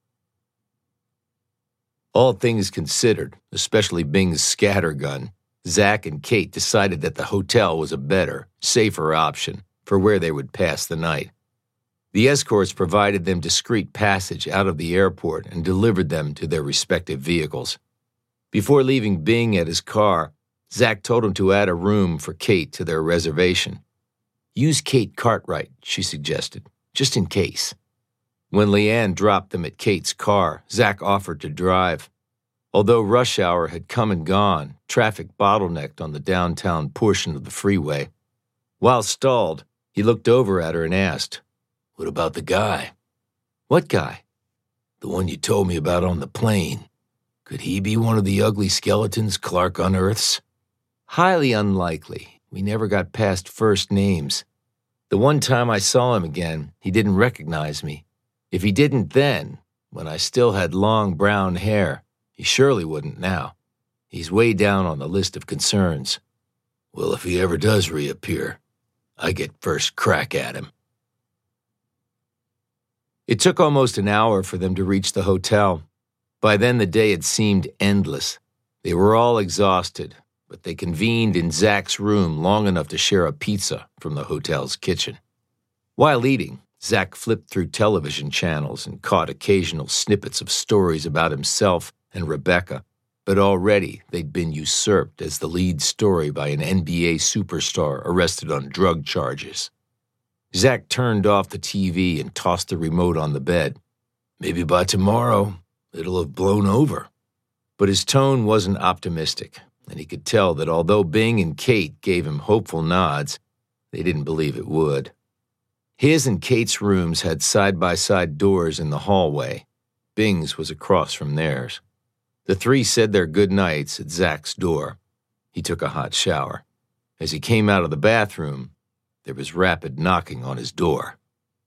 All things considered, especially Bing's scattergun, Zach and Kate decided that the hotel was a better, safer option for where they would pass the night. The escorts provided them discreet passage out of the airport and delivered them to their respective vehicles. Before leaving Bing at his car, Zach told him to add a room for Kate to their reservation. "Use Kate Cartwright," she suggested, "just in case." When Leanne dropped them at Kate's car, Zach offered to drive. Although rush hour had come and gone, traffic bottlenecked on the downtown portion of the freeway. While stalled, he looked over at her and asked, "What about the guy?" "What guy?" "The one you told me about on the plane. Could he be one of the ugly skeletons Clark unearths?" "Highly unlikely. We never got past first names. The one time I saw him again, he didn't recognize me. If he didn't then, when I still had long brown hair, he surely wouldn't now. He's way down on the list of concerns." "Well, if he ever does reappear, I get first crack at him." It took almost an hour for them to reach the hotel. By then the day had seemed endless. They were all exhausted, but they convened in Zach's room long enough to share a pizza from the hotel's kitchen. While eating, Zach flipped through television channels and caught occasional snippets of stories about himself and Rebecca, but already they'd been usurped as the lead story by an NBA superstar arrested on drug charges. Zach turned off the TV and tossed the remote on the bed. "Maybe by tomorrow, it'll have blown over." But his tone wasn't optimistic, and he could tell that although Bing and Kate gave him hopeful nods, they didn't believe it would. His and Kate's rooms had side-by-side doors in the hallway. Bing's was across from theirs. The three said their goodnights at Zach's door. He took a hot shower. As he came out of the bathroom, there was rapid knocking on his door.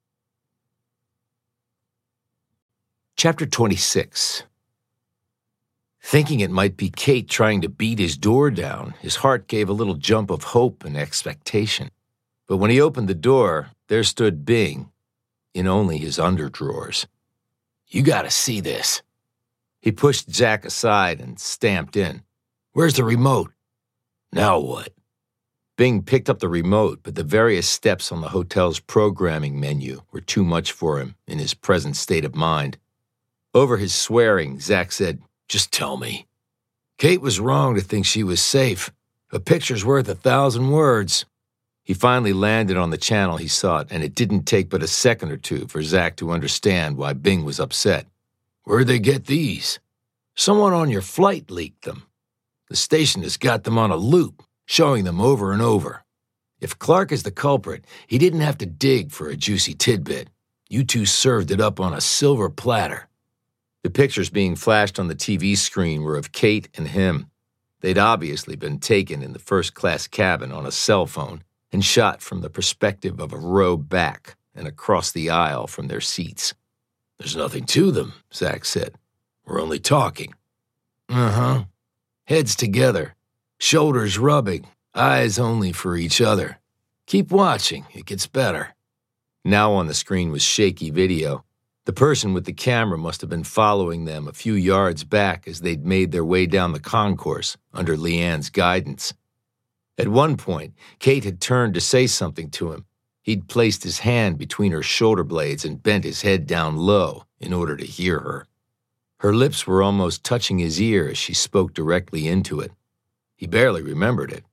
Chapter 26. Thinking it might be Kate trying to beat his door down, his heart gave a little jump of hope and expectation. But when he opened the door, there stood Bing, in only his underdrawers. "You gotta see this." He pushed Zach aside and stamped in. "Where's the remote?" "Now what?" Bing picked up the remote, but the various steps on the hotel's programming menu were too much for him in his present state of mind. Over his swearing, Zach said, "Just tell me." "Kate was wrong to think she was safe. A picture's worth 1,000 words." He finally landed on the channel he sought, and it didn't take but a second or two for Zach to understand why Bing was upset. "Where'd they get these?" "Someone on your flight leaked them. The station has got them on a loop, showing them over and over. If Clark is the culprit, he didn't have to dig for a juicy tidbit. You two served it up on a silver platter." The pictures being flashed on the TV screen were of Kate and him. They'd obviously been taken in the first-class cabin on a cell phone and shot from the perspective of a row back and across the aisle from their seats. "There's nothing to them," Zach said. "We're only talking." "Uh-huh. Heads together, shoulders rubbing, eyes only for each other. Keep watching, it gets better." Now on the screen was shaky video. The person with the camera must have been following them a few yards back as they'd made their way down the concourse under Leanne's guidance. At one point, Kate had turned to say something to him. He'd placed his hand between her shoulder blades and bent his head down low in order to hear her. Her lips were almost touching his ear as she spoke directly into it. He barely remembered it.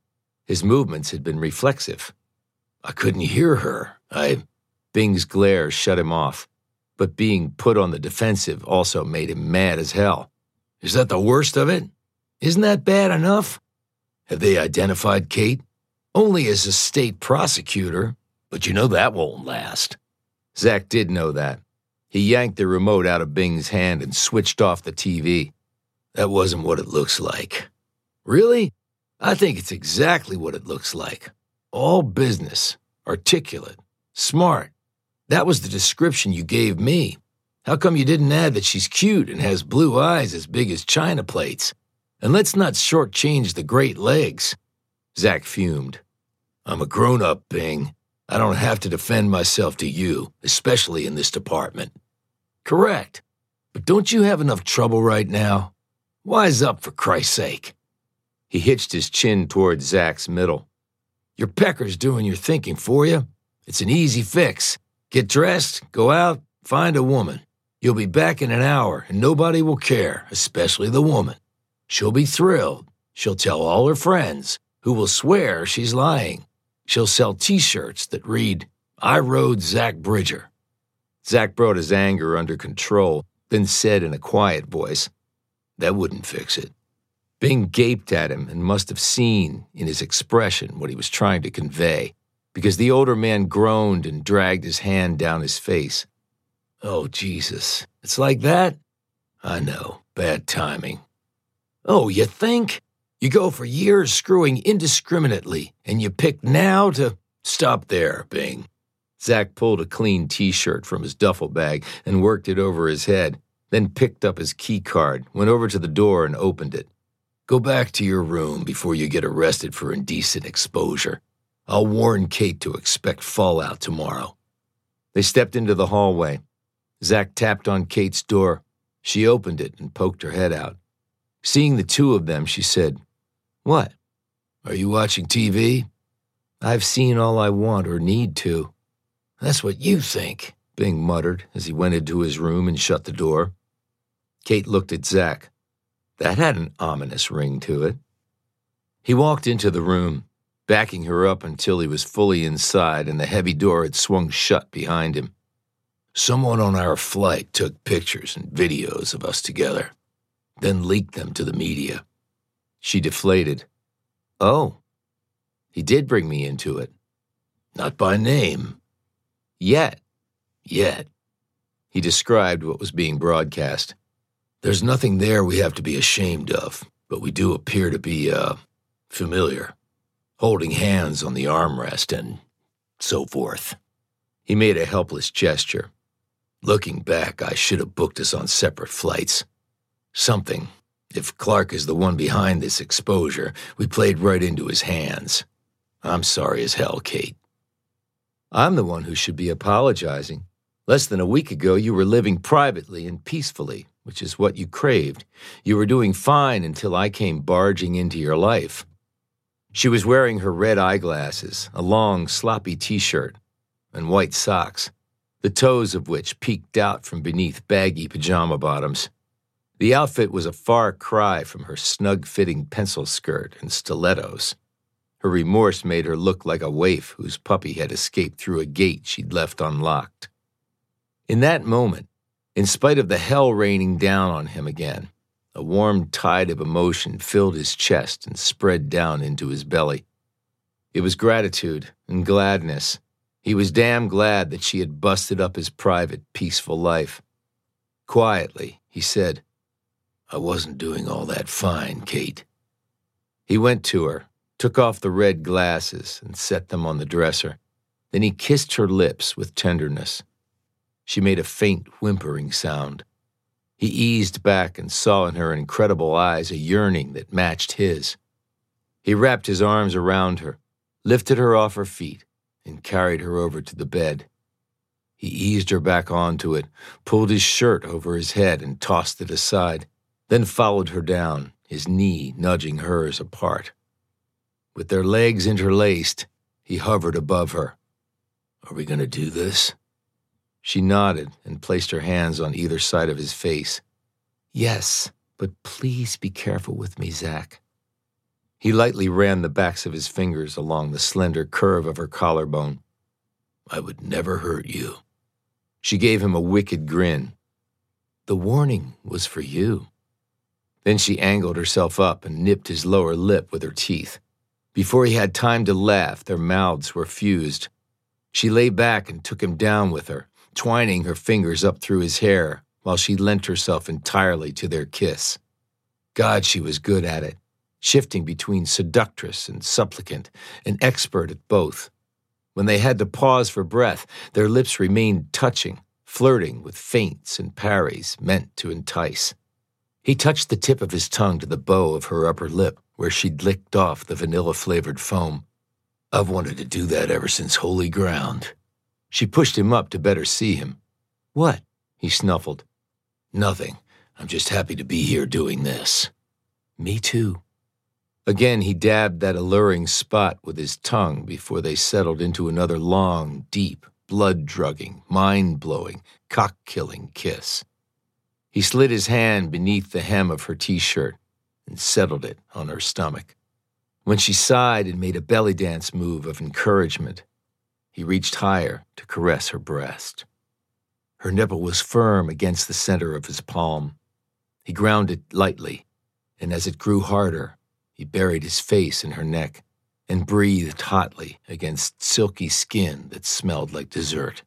His movements had been reflexive. I couldn't hear her. Bing's glare shut him off, but being put on the defensive also made him mad as hell. Is that the worst of it? Isn't that bad enough? Have they identified Kate? Only as a state prosecutor, but you know that won't last. Zach did know that. He yanked the remote out of Bing's hand and switched off the TV. That wasn't what it looks like. Really? I think it's exactly what it looks like. All business, articulate, smart. That was the description you gave me. How come you didn't add that she's cute and has blue eyes as big as china plates? And let's not shortchange the great legs. Zach fumed. I'm a grown-up, Bing. I don't have to defend myself to you, especially in this department. Correct. But don't you have enough trouble right now? Wise up, for Christ's sake. He hitched his chin toward Zach's middle. Your pecker's doing your thinking for you. It's an easy fix. Get dressed, go out, find a woman. You'll be back in an hour, and nobody will care, especially the woman. She'll be thrilled. She'll tell all her friends, who will swear she's lying. She'll sell T-shirts that read, I rode Zach Bridger. Zach brought his anger under control, then said in a quiet voice, That wouldn't fix it. Bing gaped at him and must have seen in his expression what he was trying to convey, because the older man groaned and dragged his hand down his face. Oh, Jesus, it's like that? I know, bad timing. Oh, you think? You go for years screwing indiscriminately, and you pick now to... Stop there, Bing. Zach pulled a clean T-shirt from his duffel bag and worked it over his head, then picked up his key card, went over to the door and opened it. Go back to your room before you get arrested for indecent exposure. I'll warn Kate to expect fallout tomorrow. They stepped into the hallway. Zach tapped on Kate's door. She opened it and poked her head out. Seeing the two of them, she said, What? Are you watching TV? I've seen all I want or need to. That's what you think, Bing muttered as he went into his room and shut the door. Kate looked at Zach. That had an ominous ring to it. He walked into the room, backing her up until he was fully inside and the heavy door had swung shut behind him. Someone on our flight took pictures and videos of us together, then leaked them to the media. She deflated. Oh, he did bring me into it. Not by name. Yet. He described what was being broadcast. There's nothing there we have to be ashamed of, but we do appear to be, familiar. Holding hands on the armrest and so forth. He made a helpless gesture. Looking back, I should have booked us on separate flights. Something. If Clark is the one behind this exposure, we played right into his hands. I'm sorry as hell, Kate. I'm the one who should be apologizing. Less than a week ago, you were living privately and peacefully, which is what you craved. You were doing fine until I came barging into your life. She was wearing her red eyeglasses, a long, sloppy T-shirt, and white socks, the toes of which peeked out from beneath baggy pajama bottoms. The outfit was a far cry from her snug-fitting pencil skirt and stilettos. Her remorse made her look like a waif whose puppy had escaped through a gate she'd left unlocked. In that moment, in spite of the hell raining down on him again, a warm tide of emotion filled his chest and spread down into his belly. It was gratitude and gladness. He was damn glad that she had busted up his private, peaceful life. Quietly, he said, I wasn't doing all that fine, Kate. He went to her, took off the red glasses and set them on the dresser. Then he kissed her lips with tenderness. She made a faint whimpering sound. He eased back and saw in her incredible eyes a yearning that matched his. He wrapped his arms around her, lifted her off her feet, and carried her over to the bed. He eased her back onto it, pulled his shirt over his head and tossed it aside, then followed her down, his knee nudging hers apart. With their legs interlaced, he hovered above her. Are we going to do this? She nodded and placed her hands on either side of his face. Yes, but please be careful with me, Zach. He lightly ran the backs of his fingers along the slender curve of her collarbone. "I would never hurt you." She gave him a wicked grin. "The warning was for you." Then she angled herself up and nipped his lower lip with her teeth. Before he had time to laugh, their mouths were fused. She lay back and took him down with her, twining her fingers up through his hair while she lent herself entirely to their kiss. God, she was good at it, shifting between seductress and supplicant, an expert at both. When they had to pause for breath, their lips remained touching, flirting with feints and parries meant to entice. He touched the tip of his tongue to the bow of her upper lip, where she'd licked off the vanilla-flavored foam. "I've wanted to do that ever since Holy Ground." She pushed him up to better see him. "What?" he snuffled. "Nothing. I'm just happy to be here doing this." "Me too." Again, he dabbed that alluring spot with his tongue before they settled into another long, deep, blood-drugging, mind-blowing, cock-killing kiss. He slid his hand beneath the hem of her t-shirt and settled it on her stomach. When she sighed and made a belly dance move of encouragement, he reached higher to caress her breast. Her nipple was firm against the center of his palm. He ground it lightly, and as it grew harder, he buried his face in her neck and breathed hotly against silky skin that smelled like dessert.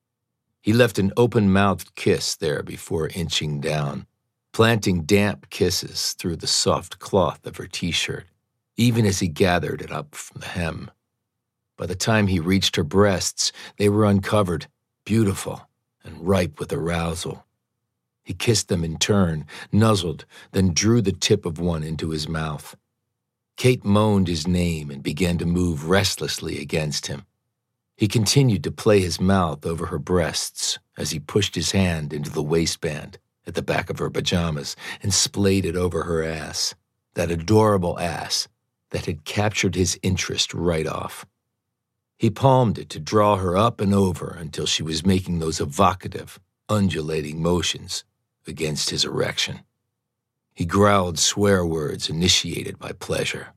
He left an open-mouthed kiss there before inching down, planting damp kisses through the soft cloth of her t-shirt, even as he gathered it up from the hem. By the time he reached her breasts, they were uncovered, beautiful, and ripe with arousal. He kissed them in turn, nuzzled, then drew the tip of one into his mouth. Kate moaned his name and began to move restlessly against him. He continued to play his mouth over her breasts as he pushed his hand into the waistband at the back of her pajamas and splayed it over her ass, that adorable ass that had captured his interest right off. He palmed it to draw her up and over until she was making those evocative, undulating motions against his erection. He growled swear words initiated by pleasure.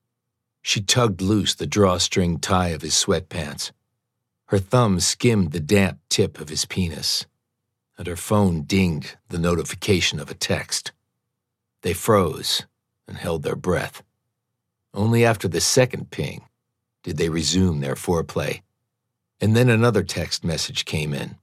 She tugged loose the drawstring tie of his sweatpants. Her thumb skimmed the damp tip of his penis, and her phone dinged the notification of a text. They froze and held their breath. Only after the second ping did they resume their foreplay. And then another text message came in.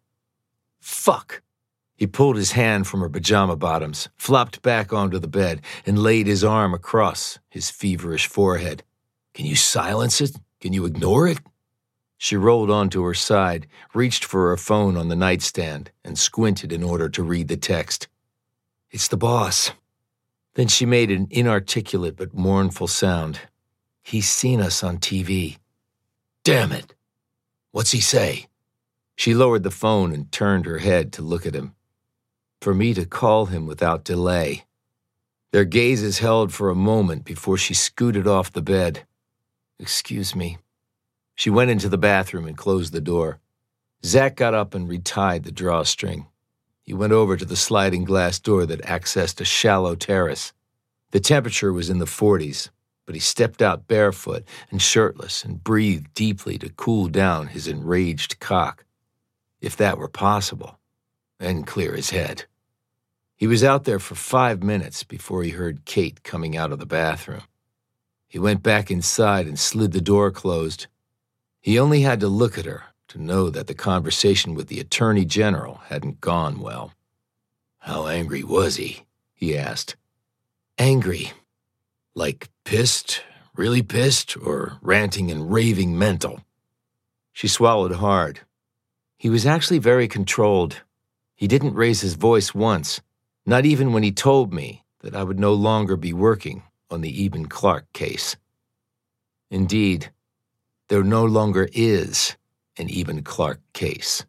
"Fuck!" He pulled his hand from her pajama bottoms, flopped back onto the bed, and laid his arm across his feverish forehead. "Can you silence it? Can you ignore it?" She rolled onto her side, reached for her phone on the nightstand, and squinted in order to read the text. "It's the boss." Then she made an inarticulate but mournful sound. "He's seen us on TV." "Damn it! What's he say?" She lowered the phone and turned her head to look at him. For me to call him without delay. Their gazes held for a moment before she scooted off the bed. "Excuse me." She went into the bathroom and closed the door. Zach got up and retied the drawstring. He went over to the sliding glass door that accessed a shallow terrace. The temperature was in the 40s, but he stepped out barefoot and shirtless and breathed deeply to cool down his enraged cock, if that were possible, and clear his head. He was out there for 5 minutes before he heard Kate coming out of the bathroom. He went back inside and slid the door closed. He only had to look at her to know that the conversation with the Attorney General hadn't gone well. "How angry was he?" he asked. "Angry. Like pissed, really pissed, or ranting and raving mental?" She swallowed hard. He was actually very controlled. He didn't raise his voice once, not even when he told me that I would no longer be working on the Eben Clark case. Indeed, there no longer is an Eben Clark case.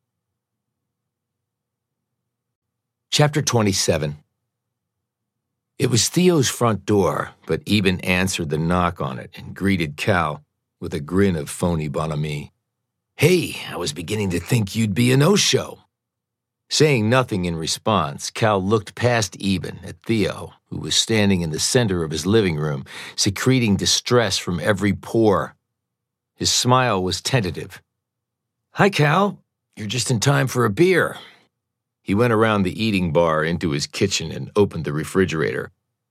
Chapter 27. It was Theo's front door, but Eben answered the knock on it and greeted Cal with a grin of phony bonhomie. "Hey, I was beginning to think you'd be a no-show." Saying nothing in response, Cal looked past Eben at Theo, who was standing in the center of his living room, secreting distress from every pore. His smile was tentative. "Hi, Cal. You're just in time for a beer." He went around the eating bar into his kitchen and opened the refrigerator.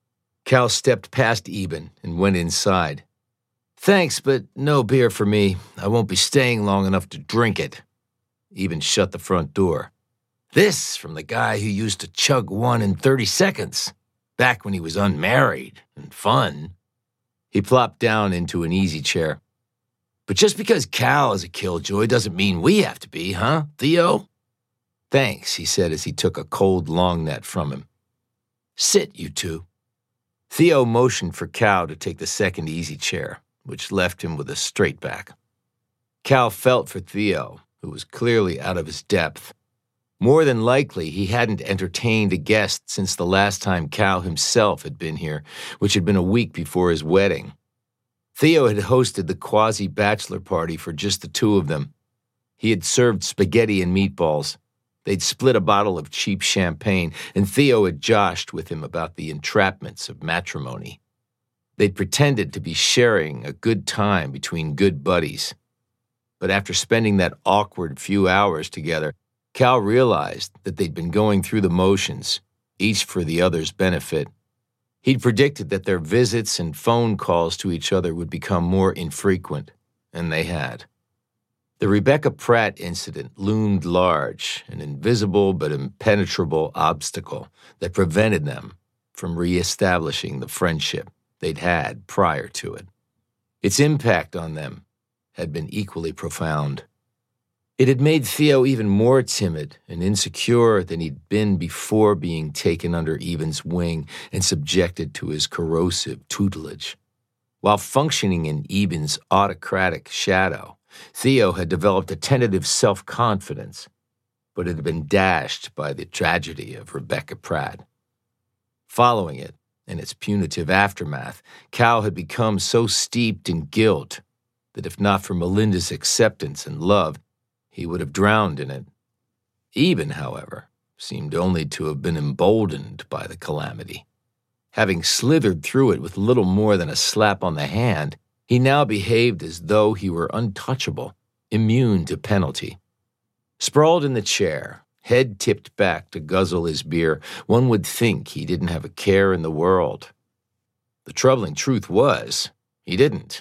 Cal stepped past Eben and went inside. "Thanks, but no beer for me. I won't be staying long enough to drink it." Eben shut the front door. This from the guy who used to chug one in 30 seconds, back when he was unmarried and fun. He plopped down into an easy chair. "But just because Cal is a killjoy doesn't mean we have to be, huh, Theo?" "Thanks," he said as he took a cold long neck from him. "Sit, you two." Theo motioned for Cal to take the second easy chair, which left him with a straight back. Cal felt for Theo, who was clearly out of his depth. More than likely, he hadn't entertained a guest since the last time Cal himself had been here, which had been a week before his wedding. Theo had hosted the quasi-bachelor party for just the two of them. He had served spaghetti and meatballs. They'd split a bottle of cheap champagne, and Theo had joshed with him about the entrapments of matrimony. They'd pretended to be sharing a good time between good buddies. But after spending that awkward few hours together, Cal realized that they'd been going through the motions, each for the other's benefit. He'd predicted that their visits and phone calls to each other would become more infrequent, and they had. The Rebecca Pratt incident loomed large, an invisible but impenetrable obstacle that prevented them from reestablishing the friendship they'd had prior to it. Its impact on them had been equally profound. It had made Theo even more timid and insecure than he'd been before being taken under Eben's wing and subjected to his corrosive tutelage. While functioning in Eben's autocratic shadow, Theo had developed a tentative self-confidence, but it had been dashed by the tragedy of Rebecca Pratt. Following it, and its punitive aftermath, Cal had become so steeped in guilt that if not for Melinda's acceptance and love, he would have drowned in it. Eben, however, seemed only to have been emboldened by the calamity. Having slithered through it with little more than a slap on the hand, he now behaved as though he were untouchable, immune to penalty. Sprawled in the chair, head tipped back to guzzle his beer, one would think he didn't have a care in the world. The troubling truth was, he didn't.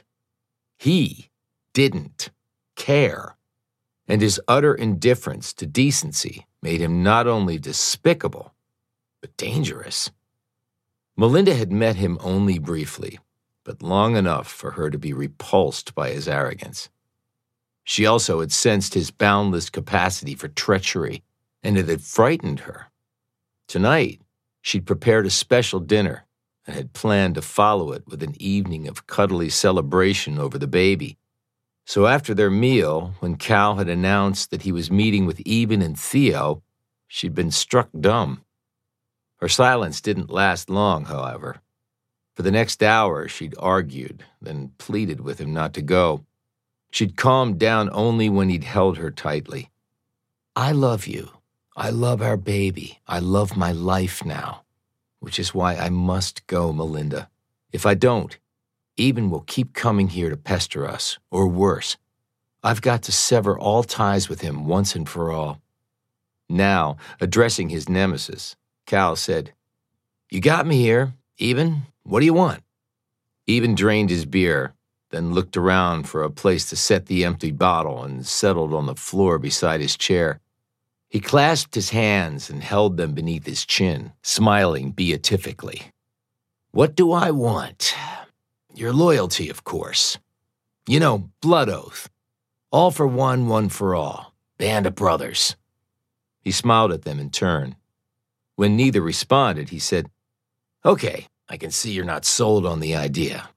He didn't care. And his utter indifference to decency made him not only despicable, but dangerous. Melinda had met him only briefly, but long enough for her to be repulsed by his arrogance. She also had sensed his boundless capacity for treachery, and it had frightened her. Tonight, she'd prepared a special dinner and had planned to follow it with an evening of cuddly celebration over the baby. So after their meal, when Cal had announced that he was meeting with Eben and Theo, she'd been struck dumb. Her silence didn't last long, however. For the next hour, she'd argued, then pleaded with him not to go. She'd calmed down only when he'd held her tightly. "I love you. I love our baby. I love my life now. Which is why I must go, Melinda. If I don't, Eben will keep coming here to pester us, or worse. I've got to sever all ties with him once and for all." Now, addressing his nemesis, Cal said, "You got me here, Eben. What do you want?" Eben drained his beer, then looked around for a place to set the empty bottle and settled on the floor beside his chair. He clasped his hands and held them beneath his chin, smiling beatifically. "What do I want? Your loyalty, of course. You know, blood oath. All for one, one for all. Band of brothers." He smiled at them in turn. When neither responded, he said, "Okay, I can see you're not sold on the idea.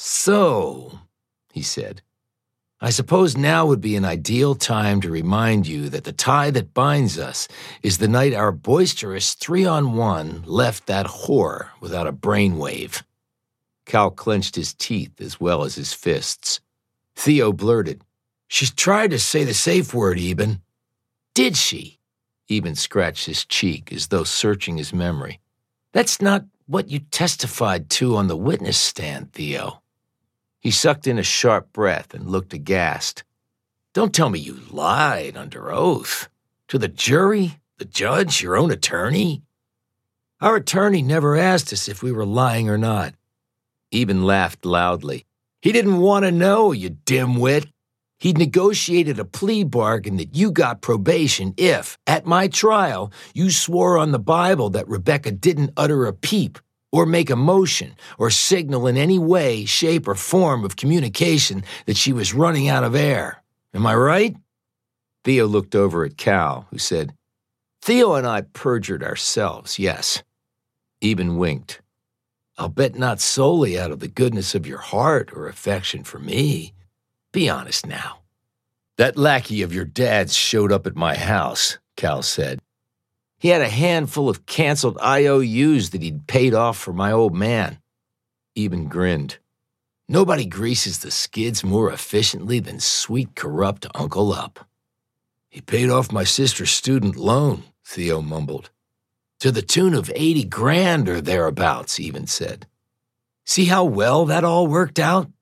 So," he said, "I suppose now would be an ideal time to remind you that the tie that binds us is the night our boisterous 3-on-1 left that whore without a brainwave." Cal clenched his teeth as well as his fists. Theo blurted, "She's tried to say the safe word, Eben." "Did she?" Eben scratched his cheek as though searching his memory. That's not what you testified to on the witness stand, Theo. He sucked in a sharp breath and looked aghast. Don't tell me you lied under oath. To the jury, the judge, your own attorney? Our attorney never asked us if we were lying or not. Eben laughed loudly. He didn't want to know, you dimwit. He'd negotiated a plea bargain that you got probation if, at my trial, you swore on the Bible that Rebecca didn't utter a peep or make a motion or signal in any way, shape, or form of communication that she was running out of air. Am I right? Theo looked over at Cal, who said, Theo and I perjured ourselves, yes. Eben winked. I'll bet not solely out of the goodness of your heart or affection for me. Be honest now. That lackey of your dad's showed up at my house, Cal said. He had a handful of canceled IOUs that he'd paid off for my old man. Eben grinned. Nobody greases the skids more efficiently than sweet, corrupt Uncle Up. He paid off my sister's student loan, Theo mumbled. To the tune of 80 grand or thereabouts, Eben said. See how well that all worked out?